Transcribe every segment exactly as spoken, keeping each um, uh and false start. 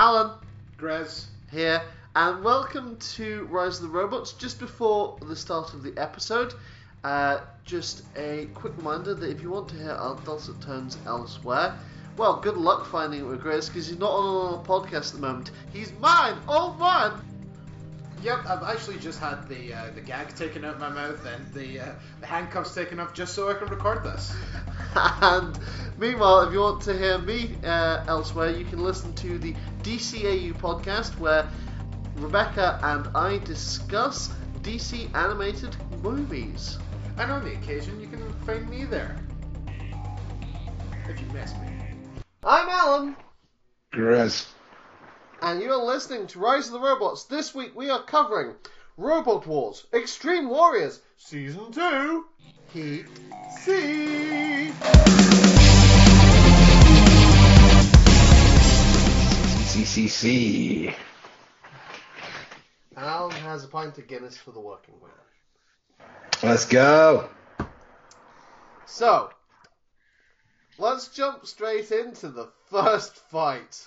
Alan Grez here, and welcome to Rise of the Robots. Just before the start of the episode, uh, just a quick reminder that if you want to hear our dulcet tones elsewhere, well, good luck finding it with Grez, because he's not on a podcast at the moment. He's mine, all mine! Yep, I've actually just had the uh, the gag taken out of my mouth and the, uh, the handcuffs taken off just so I can record this. And meanwhile, if you want to hear me uh, elsewhere, you can listen to the D C A U podcast, where Rebecca and I discuss D C animated movies. And on the occasion, you can find me there. If you miss me. I'm Alan. Grez. And you're listening to Rise of the Robots. This week we are covering Robot Wars Extreme Warriors Season two Heat C. C C C. And Alan has a pint of Guinness for the working man. Let's go. So, let's jump straight into the first fight.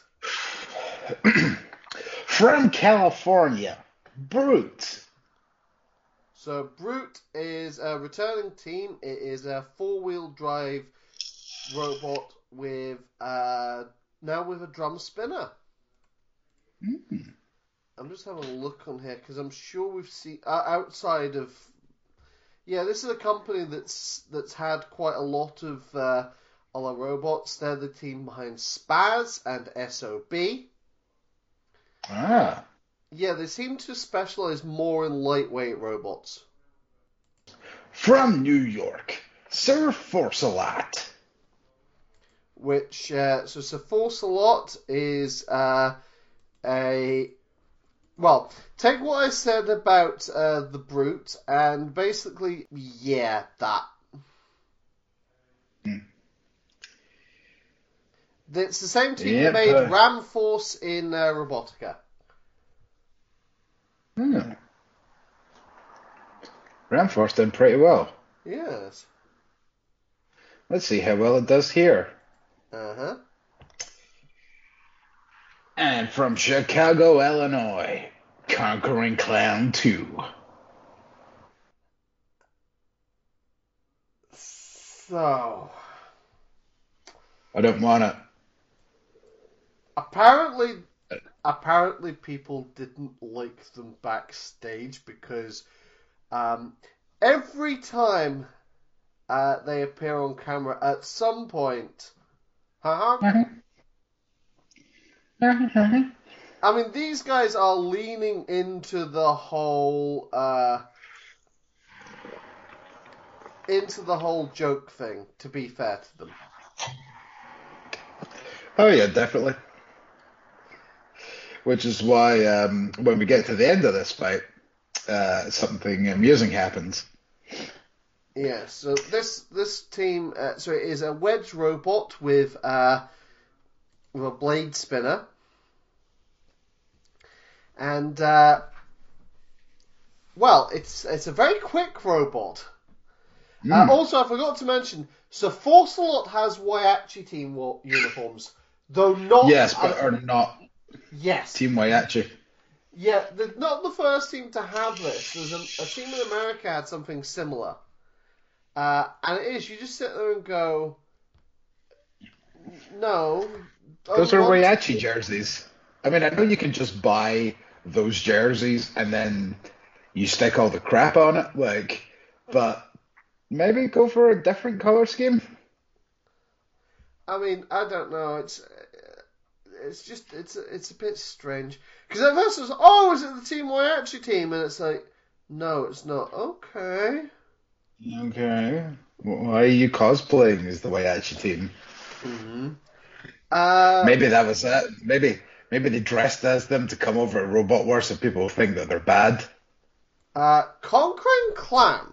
From California, Brute. So, Brute is a returning team. It is a four-wheel drive robot with uh, now with a drum spinner. Mm. I'm just having a look on here because I'm sure we've seen uh, outside of. Yeah, this is a company that's that's had quite a lot of uh, other robots. They're the team behind Spaz and S O B. Ah. Yeah, they seem to specialize more in lightweight robots. From New York, Sir Force-a-Lot. Which, uh, so Sir Force-a-Lot is uh, a... Well, take what I said about uh, the Brute, and basically, yeah, that. Hmm. It's the same team Yep, that made uh... Ram Force in uh, Robotica. Hmm. Ramforce done pretty well. Yes. Let's see how well it does here. Uh-huh. And from Chicago, Illinois, Conquering Clown two. So... I don't want it. Apparently, apparently people didn't like them backstage because um, every time uh, they appear on camera, at some point, uh-huh, I mean, these guys are leaning into the whole, uh, into the whole joke thing, to be fair to them. Oh yeah, definitely. Which is why um, when we get to the end of this fight, uh, something amusing happens. Yeah, so this this team, uh, so it is a wedge robot with uh, with a blade spinner, and uh, well, it's it's a very quick robot. Mm. Uh, also, I forgot to mention, Sir Force-a-Lot has Waiachi team wa- uniforms, though not. Yes, but uh, are not yes, Team Waiachi. yeah, they're not the first team to have this. There's a, a team in America had something similar. Uh, and it is, you just sit there and go, no. Those I are want- Waiachi jerseys. I mean, I know you can just buy those jerseys and then you stick all the crap on it, like, but maybe go for a different color scheme. I mean, I don't know. It's it's just it's it's a bit strange because at first it was, oh, is it the Team Waiachi team? And it's like, no, it's not. Okay. Okay. Why are you cosplaying as the Waiachi team? Mm-hmm. Uh, Maybe that was it. Maybe maybe they dressed as them to come over at Robot Wars so people think that they're bad. uh, Conquering Clown.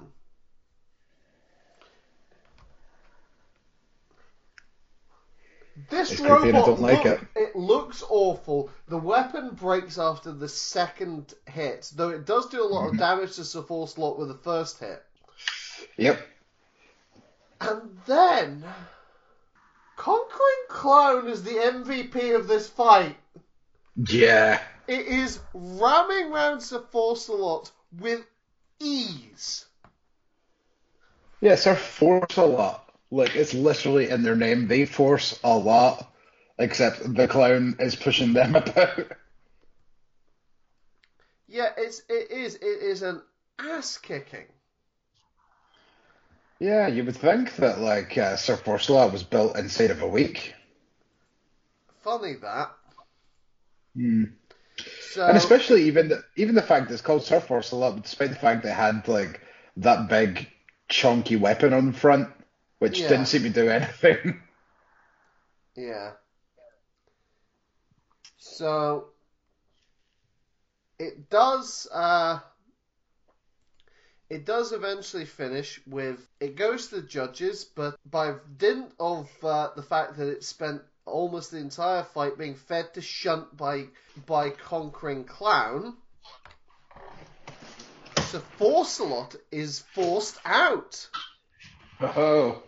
This It's creepy and I robot don't like look- it. it looks awful. The weapon breaks after the second hit, though it does do a lot of damage to Sir Force-a-Lot with the first hit. Yep. And then Conquering Clown is the M V P of this fight. Yeah. It is ramming round Sir Force-a-Lot with ease. Yeah, Sir Force a lot. Like, it's literally in their name. They force a lot, except the clown is pushing them about. Yeah, it's it is it is an ass kicking. Yeah, you would think that, like, uh, Sir Force a lot was built inside of a week. Funny that. Hmm. So And especially even the, even the fact that it's called Sir Force a lot, despite the fact that it had, like, that big, chunky weapon on the front, which yeah, didn't seem to do anything. yeah. So it does. Uh, It does eventually finish with it goes to the judges, but by dint of uh, the fact that it spent almost the entire fight being fed to shunt by by conquering clown, so Force-a-Lot is forced out. Oh.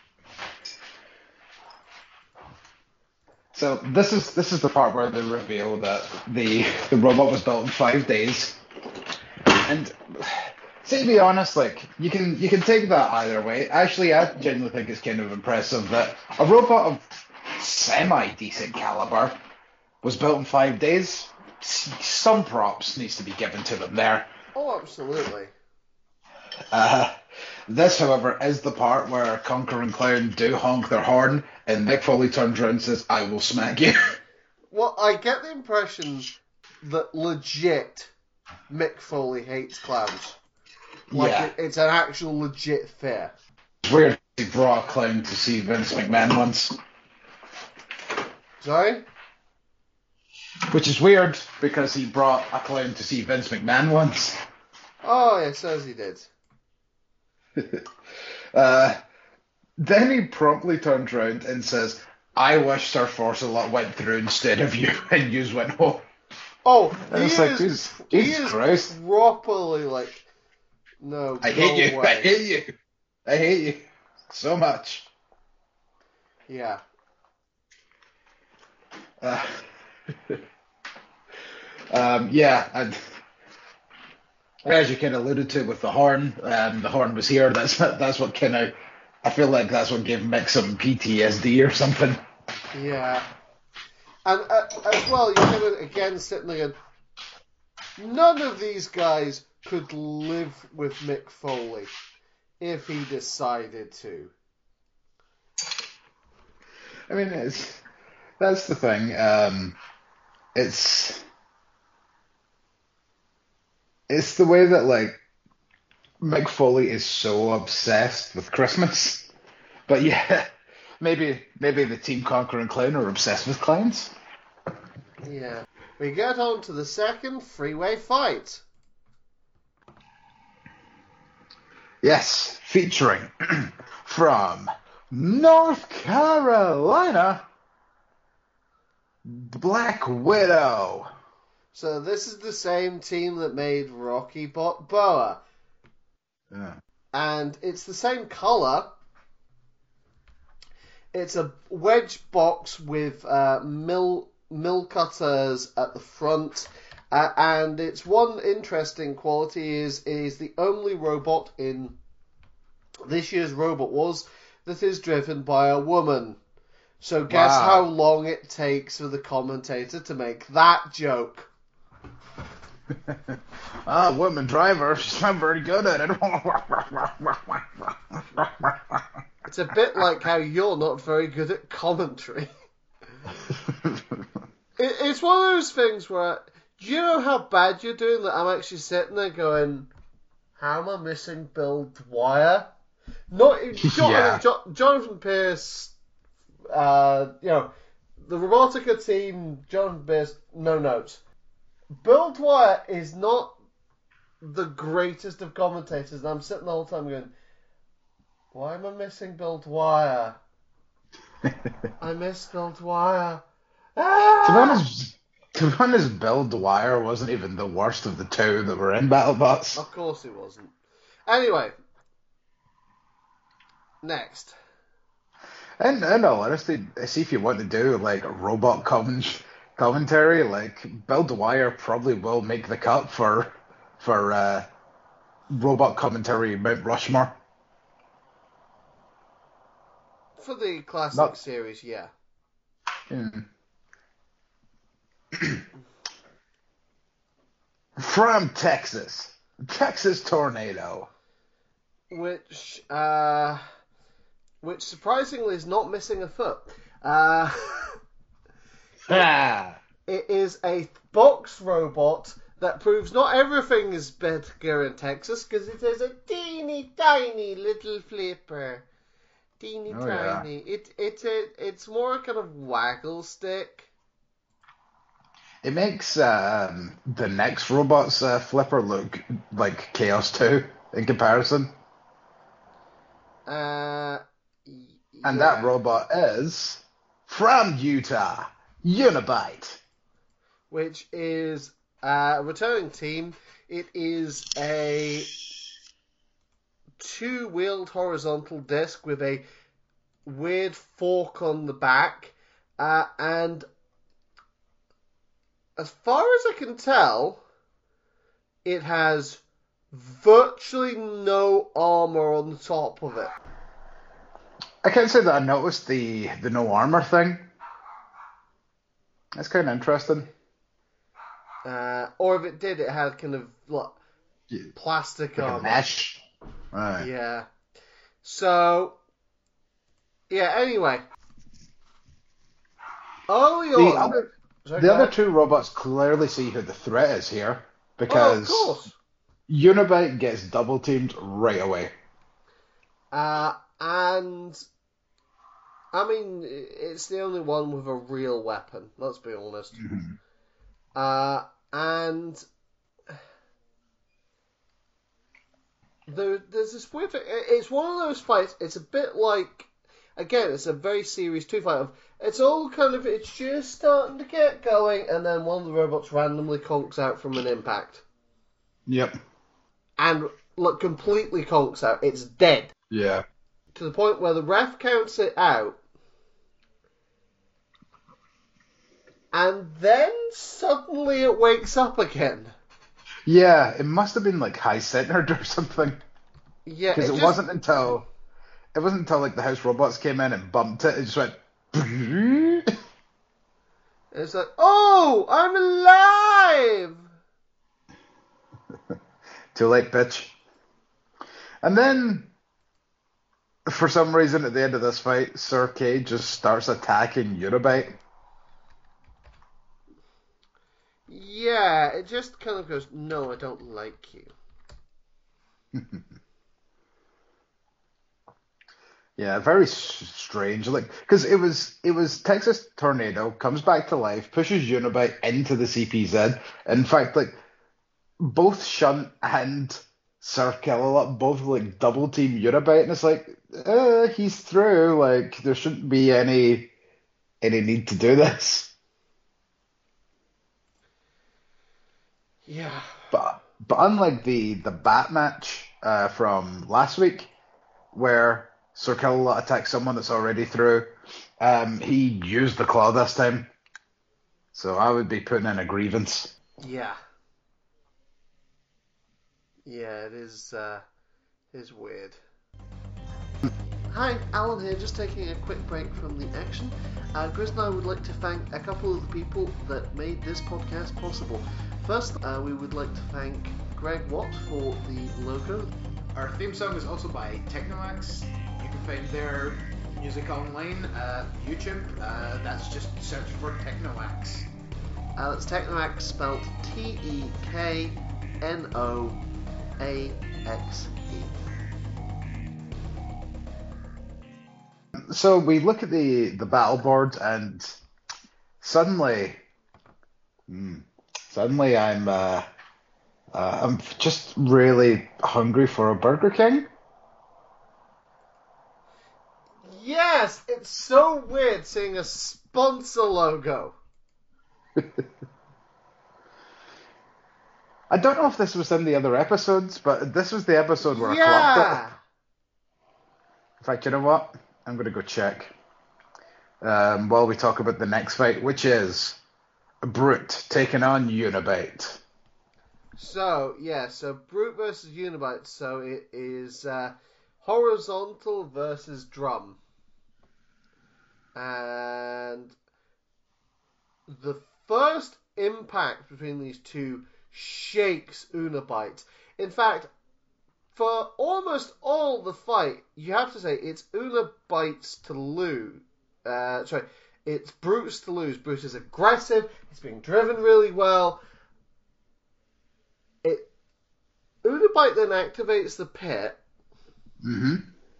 So this is this is the part where they reveal that the the robot was built in five days. And see, to be honest, like you can you can take that either way. Actually, I genuinely think it's kind of impressive that a robot of semi decent caliber was built in five days. S- Some props needs to be given to them there. Oh, absolutely. Uh, this, however, is the part where Conquer and Clown do honk their horn, and Mick Foley turns around and says, "I will smack you." Well, I get the impression that legit Mick Foley hates clowns. Like Yeah. it, it's an actual legit fear. Weird he brought a clown to see Vince McMahon once. Sorry? Which is weird, because he brought a clown to see Vince McMahon once. Oh, yeah, says he did. Uh, then he promptly turns around and says, "I wish Sir Force-a-Lot went through instead of you, and yous went home." Oh, And he it's like, is, Jesus, he Jesus is Christ. properly like, no, I go hate you, away. I hate you, I hate you so much. Yeah. Uh, um, yeah, and as you kind of alluded to with the horn, um, the horn was here. That's that's what kind of, I feel like that's what gave Mick some P T S D or something. Yeah. And uh, as well, you're kind of, again, sitting there going, none of these guys could live with Mick Foley if he decided to. I mean, it's that's the thing. Um, it's it's the way that like Mick Foley is so obsessed with Christmas. But yeah, maybe maybe the Team Conquer and Clown are obsessed with clowns. Yeah. We get on to the second freeway fight. Yes, featuring from North Carolina, Black Widow. So this is the same team that made Rocky Balboa. Yeah. And it's the same colour. It's a wedge box with uh, mill mill cutters at the front, uh, and its one interesting quality is it is the only robot in this year's Robot Wars that is driven by a woman. So guess Wow. how long it takes for the commentator to make that joke. Ah, woman driver, she's not very good at it. It's a bit like how you're not very good at commentary. It, it's one of those things where, do you know how bad you're doing that I'm actually sitting there going, how am I missing Bill Dwyer? Not John, Yeah. Jo- Jonathan Pierce, uh, you know, the Robotica team, Jonathan Pierce, no notes. Bill Dwyer is not the greatest of commentators, and I'm sitting the whole time going, why am I missing Bill Dwyer? I miss Bill Dwyer. Ah! To be honest, to be honest, Bill Dwyer wasn't even the worst of the two that were in BattleBots. Of course he wasn't. Anyway, next. And in all honesty, see if you want to do like robot comments, commentary, like Bill Dwyer probably will make the cut for for uh, robot commentary Mount Rushmore. For the classic Not, series, yeah. Hmm. From Texas, Texas Tornado. Which, uh, which surprisingly is not missing a foot. Uh, Ah. it is a box robot that proves not everything is better in Texas, because it is a teeny tiny little flipper. Teeny Oh, yeah. tiny. It it it it's more a kind of waggle stick. It makes um, the next robot's uh, flipper look like Chaos two in comparison. Uh, And yeah. that robot is from Utah, Unibite. Which is a returning team. It is a two-wheeled horizontal disc with a weird fork on the back, uh, and as far as I can tell, it has virtually no armor on the top of it. I can't say that I noticed the, the no armor thing. That's kind of interesting. Uh, or if it did, it had kind of like Yeah, plastic like a armor. mesh. Right. Yeah. So, yeah, anyway. Early The on... other, Sorry, the go other ahead. two robots clearly see who the threat is here Oh, of because course. Unibite gets double teamed right away. Uh, and, I mean, it's the only one with a real weapon, let's be honest. Mm-hmm. Uh, and there, there's this weird thing. It's one of those fights, it's a bit like, again, it's a very serious two fight of, it's all kind of, it's just starting to get going, and then one of the robots randomly conks out from an impact. Yep. And, look, completely conks out. It's dead. Yeah. To the point where the ref counts it out, and then suddenly it wakes up again. Yeah, it must have been like high centered or something. Yeah, Because it, just, wasn't until it wasn't until like the house robots came in and bumped it. It just went. It's like, oh, I'm alive! Too late, bitch. And then, for some reason, at the end of this fight, Sir K just starts attacking Unibite. Yeah, it just kind of goes, no, I don't like you. Yeah, very s- strange. Like, because it was it was Texas Tornado comes back to life, pushes Unibite into the C P Z. In fact, like both Shunt and Sir Killalot both like double team Unibite, and it's like, uh, he's through. Like, there shouldn't be any any need to do this. Yeah. But but unlike the the bat match uh, from last week, where Sir Killalot attacks someone that's already through, um, he used the claw this time. So I would be putting in a grievance. Yeah. Yeah, it is, uh, it is weird. Hi, Alan here, just taking a quick break from the action. Uh, Grizz and I would like to thank a couple of the people that made this podcast possible. First, uh, we would like to thank Greg Watt for the logo. Our theme song is also by Technomax. You can find their music online at YouTube. Uh, that's just search for Technomax. Uh, that's Technomax, spelled T E K N O A X E. So we look at the, the battle board and suddenly, hmm, suddenly I'm uh, uh, I'm just really hungry for a Burger King. Yes, it's so weird seeing a sponsor logo. I don't know if this was in the other episodes, but this was the episode where I clocked Yeah. it. In fact, you know what? I'm going to go check um, while we talk about the next fight, which is Brute taking on Unibite. So, yeah, so Brute versus Unibite. So it is uh, horizontal versus drum. And the first impact between these two shakes Unibite. In fact, for almost all the fight, you have to say it's Unibite's to lose. Uh, sorry, it's Brute's to lose. Brute is aggressive. It's being driven really well. It Unibite then activates the pit. Mm-hmm.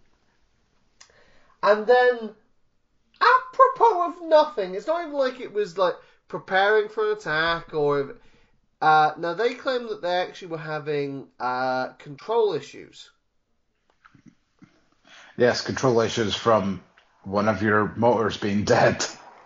And then, apropos of nothing, it's not even like it was like preparing for an attack or... Uh, now, they claim that they actually were having uh, control issues. Yes, control issues from one of your motors being dead.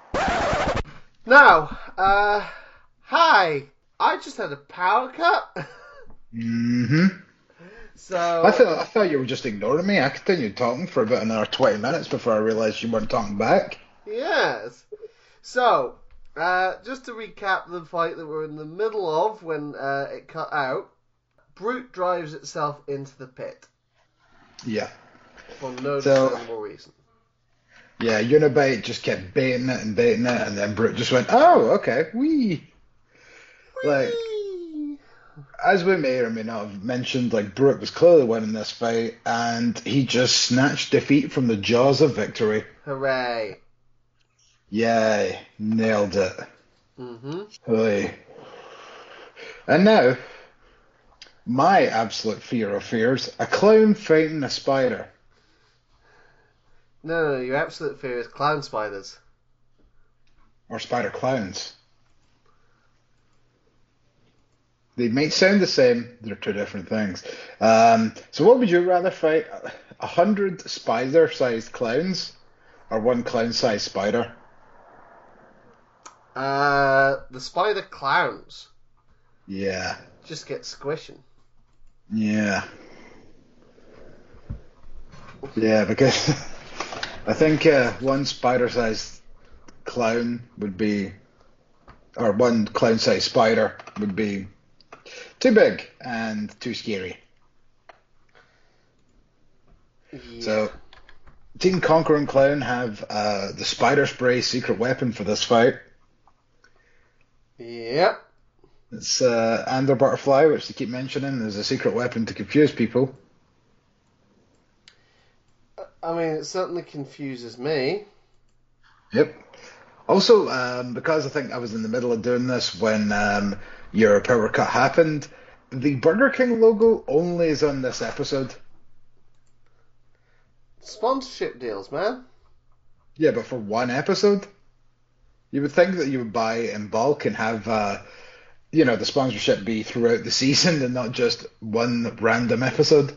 Now, uh, hi, I just had a power cut. Mm-hmm. So I thought I thought you were just ignoring me. I continued talking for about another twenty minutes before I realised you weren't talking back. Yes. So, uh, just to recap the fight that we're in the middle of when uh, it cut out, Brute drives itself into the pit. Yeah. For no So- discernible reason. Yeah, Unibite just kept baiting it and baiting it, and then Brute just went, "Oh, okay, wee." Like, Whee! as we may or may not have mentioned, like Brute was clearly winning this fight, and he just snatched defeat from the jaws of victory. Hooray. Yay, nailed it. Mm-hmm. Hey. And now, my absolute fear of fears, a clown fighting a spider. No, no, your absolute fear is clown spiders. Or spider clowns. They might sound the same, they're two different things. Um, so what would you rather fight? A hundred spider-sized clowns? Or one clown-sized spider? Uh, the spider clowns Yeah. just get squishing. Yeah. Yeah, because I think uh, one spider-sized clown would be, or one clown-sized spider would be too big and too scary. Yeah. So, Team Conquer and Clown have uh, the spider spray secret weapon for this fight. Yep. It's uh, Andor Butterfly, which they keep mentioning as a secret weapon to confuse people. I mean, it certainly confuses me. Yep. Also, um, because I think I was in the middle of doing this when um, your power cut happened, the Burger King logo only is on this episode. Sponsorship deals, man. Yeah, but for one episode? You would think that you would buy in bulk and have, uh, you know, the sponsorship be throughout the season and not just one random episode.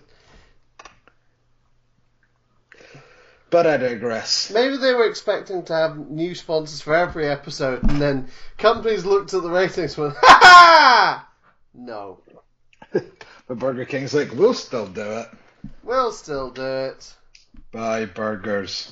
But I digress. Maybe they were expecting to have new sponsors for every episode, and then companies looked at the ratings and went, ha ha! No. But Burger King's like, we'll still do it. We'll still do it. Buy burgers.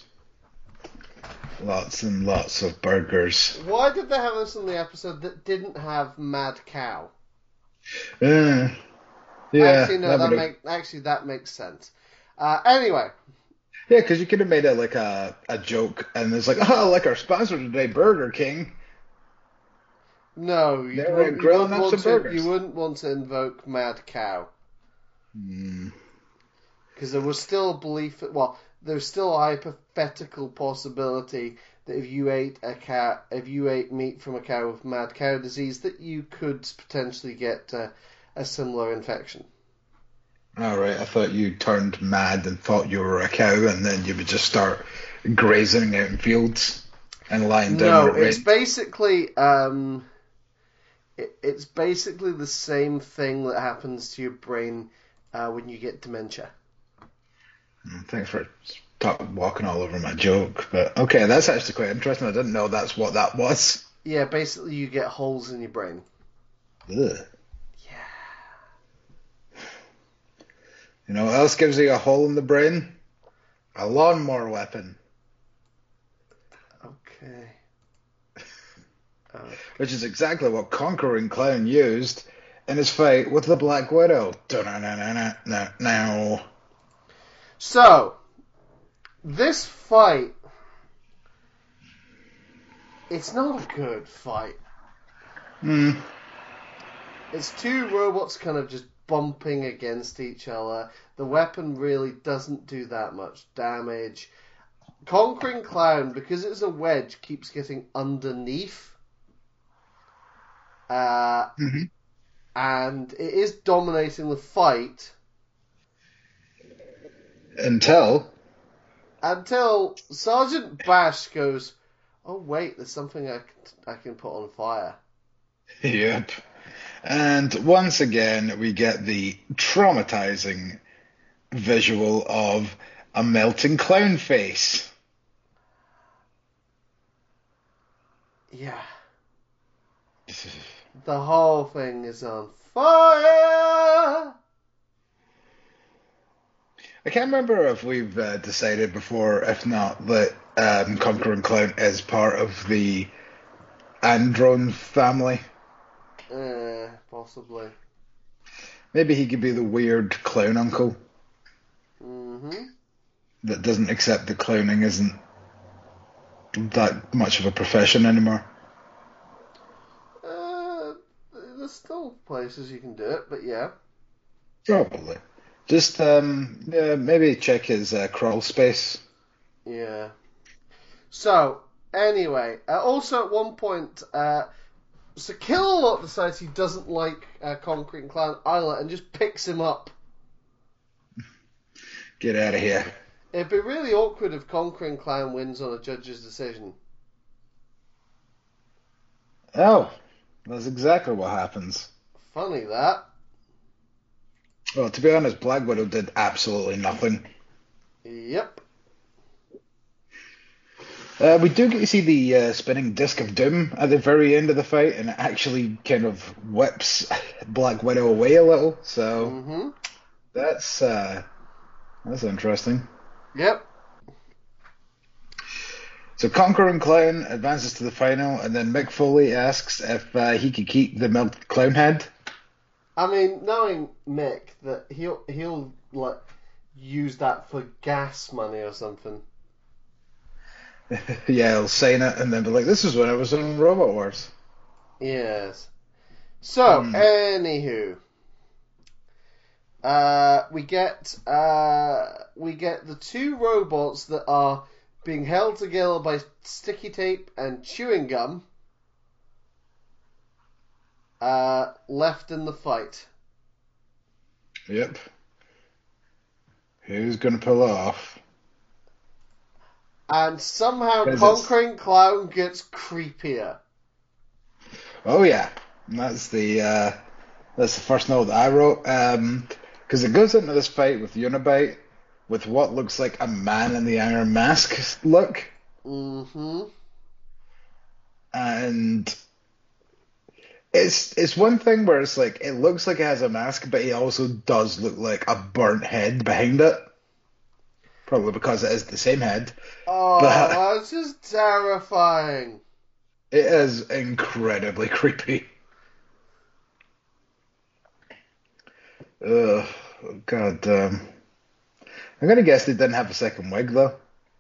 Lots and lots of burgers. Why did they have this in the episode that didn't have Mad Cow? Uh, yeah. actually, no, that would- make, actually, that makes sense. Uh, anyway. Yeah, because you could have made it like a, a joke, and it's like, oh, like our sponsor today, Burger King. No, you They were wouldn't, you, grilling wouldn't up want some to, burgers. you wouldn't want to invoke Mad Cow. Hmm. Because there was still a belief that, well, there's still a hypothetical possibility that if you ate a cow, if you ate meat from a cow with mad cow disease, that you could potentially get uh, a similar infection. All right, I thought you turned mad and thought you were a cow, and then you would just start grazing out in fields and lying down. No, where it it's rained. basically um, it, it's basically the same thing that happens to your brain uh, when you get dementia. Mm, Thanks for stop walking all over my joke, but okay, that's actually quite interesting. I didn't know that's what that was. Yeah, basically you get holes in your brain. Ugh. Yeah. You know what else gives you a hole in the brain? A lawnmower weapon. Okay. Uh, which is exactly what Conquering Clown used in his fight with the Black Widow. Now, so, this fight, it's not a good fight. hmm. It's two robots kind of just bumping against each other. The weapon really doesn't do that much damage. Conquering Clown, because it's a wedge, keeps getting underneath. Uh, Mm-hmm. And it is dominating the fight. Until Until Sergeant Bash goes, oh wait, there's something I can, I can put on fire. Yep. And once again, we get the traumatizing visual of a melting clown face. Yeah. The whole thing is on fire! I can't remember if we've uh, decided before, if not, that um, Conquering Clown is part of the Andron family. Uh, possibly. Maybe he could be the weird clown uncle Mm-hmm. that doesn't accept that clowning isn't that much of a profession anymore. Uh, there's still places you can do it, but yeah. Probably. Just um, yeah, maybe check his uh, crawl space. Yeah. So, anyway, uh, also at one point, uh, so Kill-A-Lot decides he doesn't like uh, Conquering Clown either and just picks him up. Get out of here. It'd be really awkward if Conquering Clown wins on a judge's decision. Oh, that's exactly what happens. Funny that. Well, to be honest, Black Widow did absolutely nothing. Yep. Uh, we do get to see the uh, spinning disc of doom at the very end of the fight, and it actually kind of whips Black Widow away a little. So Mm-hmm. that's uh, that's interesting. Yep. So Conquering Clown advances to the final, and then Mick Foley asks if uh, he could keep the melted clown head. I mean, knowing Mick, that he'll he'll like use that for gas money or something. Yeah, he'll sign it and then be like, "This is when I was in Robot Wars." Yes. So, Hmm. anywho, uh, we get uh, we get the two robots that are being held together by sticky tape and chewing gum. Uh, left in the fight. Yep. Who's gonna pull it off? And somehow Is it- Conquering Clown gets creepier. Oh yeah, and that's the uh, that's the first note that I wrote. Um, because it goes into this fight with Unibite with what looks like a man in the Iron Mask look, Mm-hmm. and it's it's one thing where it's like it looks like it has a mask, but it also does look like a burnt head behind it. Probably because it is the same head. Oh, But- that's just terrifying. It is incredibly creepy. Ugh, God. Um, I'm gonna guess they didn't have a second wig though.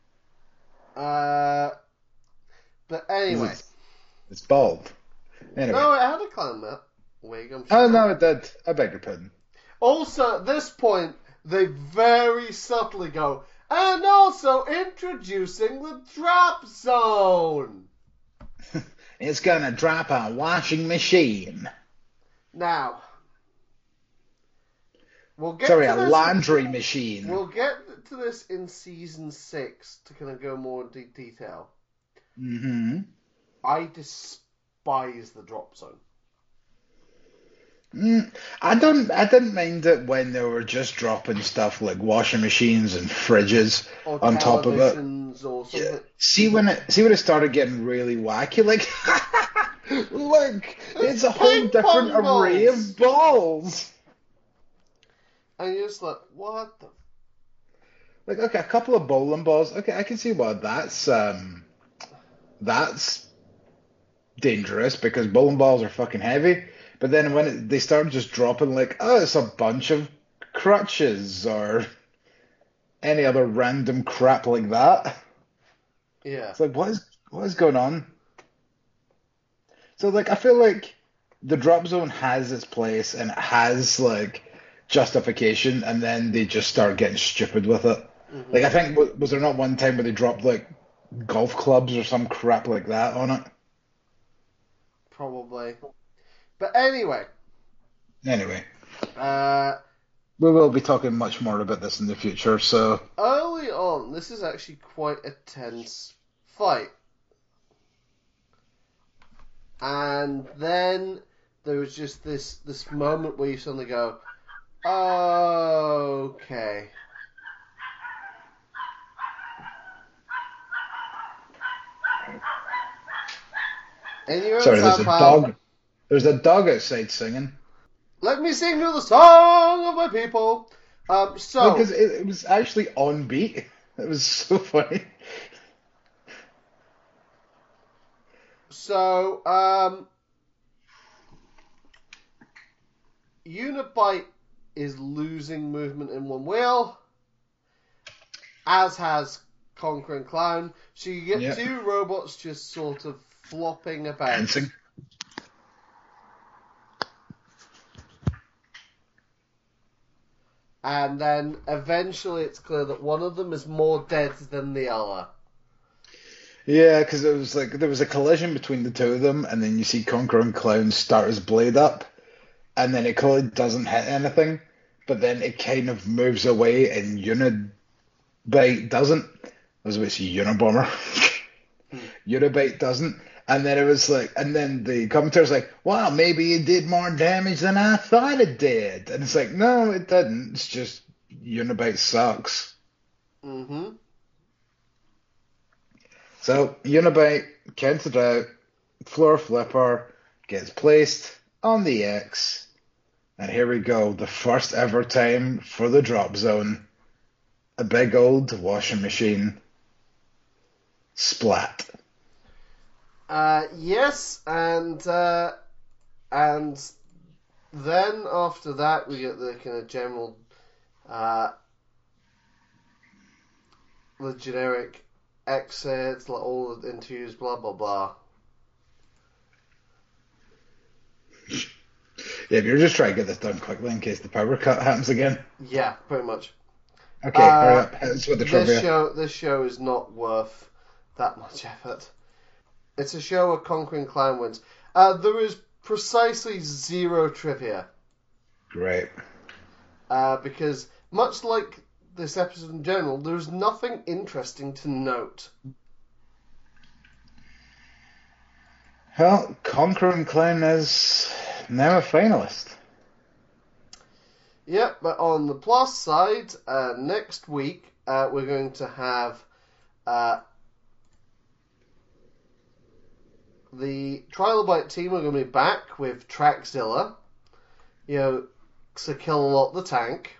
Uh, but anyway. It's, it's bald. Anyway. No, it had a clown that wig, I'm sure. Oh no, it did. I beg your pardon. Also, at this point, they very subtly go, and also introducing the drop zone. It's gonna drop a washing machine. Now, we'll get Sorry, to a this, laundry machine. We'll get to this in season six to kind of go more into detail. Mm-hmm. I despise the drop zone. Mm, I don't. I didn't mind it when they were just dropping stuff like washing machines and fridges Or on top of it. televisions or something. Yeah. See when it see when it started getting really wacky, like look, it's a whole Ping different pong array balls. of balls. And you're just like, what the... Like okay, a couple of bowling balls. Okay, I can see why that's um that's dangerous because bowling balls are fucking heavy. But then when it, they started just dropping like, oh, it's a bunch of crutches or any other random crap like that. Yeah. It's like, what is what is going on? So like, I feel like the drop zone has its place and it has like justification, and then they just start getting stupid with it. Mm-hmm. Like, I think w- was there not one time where they dropped like golf clubs or some crap like that on it? Probably. But anyway. Anyway, Uh, we will be talking much more about this in the future. So early on, this is actually quite a tense fight. And then there was just this this moment where you suddenly go, okay. And you're sorry, in there's a Sao dog. There's a dog outside singing. Let me sing you the song of my people. Um, so Because it, it was actually on beat. It was so funny. So, um, Unibite is losing movement in one wheel, as has Conquering Clown. So you get Yep. two robots just sort of flopping about. Dancing. And then eventually it's clear that one of them is more dead than the other. Yeah, because it was like there was a collision between the two of them, and then you see Conquering Clown start his blade up, and then it clearly doesn't hit anything, but then it kind of moves away, and Unibite doesn't. I was about to say Unabomber. Unibite doesn't. And then it was like, and then the commentator's like, wow, maybe it did more damage than I thought it did. And it's like, no, it didn't. It's just Unibite sucks. Mm-hmm. So Unibite counted out, floor flipper, gets placed on the X, and here we go, the first ever time for the drop zone. A big old washing machine. Splat. Uh, yes, and uh, and then after that we get the kind of general, uh, the generic exits, like all the interviews, blah blah blah. Yeah, if you're just trying to get this done quickly in case the power cut happens again. Yeah, pretty much. Okay, Uh, hurry up. That's what the This trivia. show, this show is not worth that much effort. It's a show where Conquering Clown wins. Uh, there is precisely zero trivia. Great. Uh, because, much like this episode in general, there's nothing interesting to note. Well, Conquering Clown is now a finalist. Yep, but on the plus side, uh, next week uh, we're going to have uh, the Trilobite team are going to be back with Trackzilla. You know, to kill a lot the tank.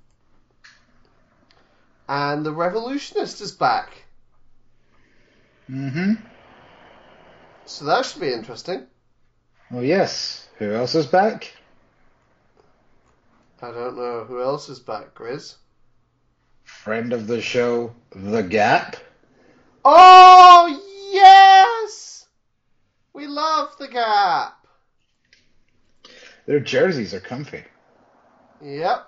And the Revolutionist is back. Mm-hmm. So that should be interesting. Well, yes. Who else is back? I don't know who else is back, Grizz. Friend of the show, The Gap. Oh, yes! We love the Gap. Their jerseys are comfy. Yep.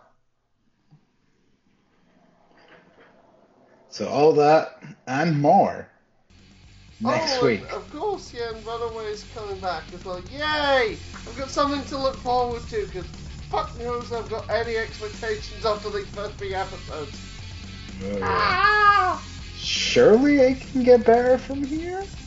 So all that and more next oh, week. and of course, yeah, and Runaway's coming back as well. Yay! I've got something to look forward to, because fuck knows I've got any expectations after these first three episodes. Uh, Ah! surely it can get better from here?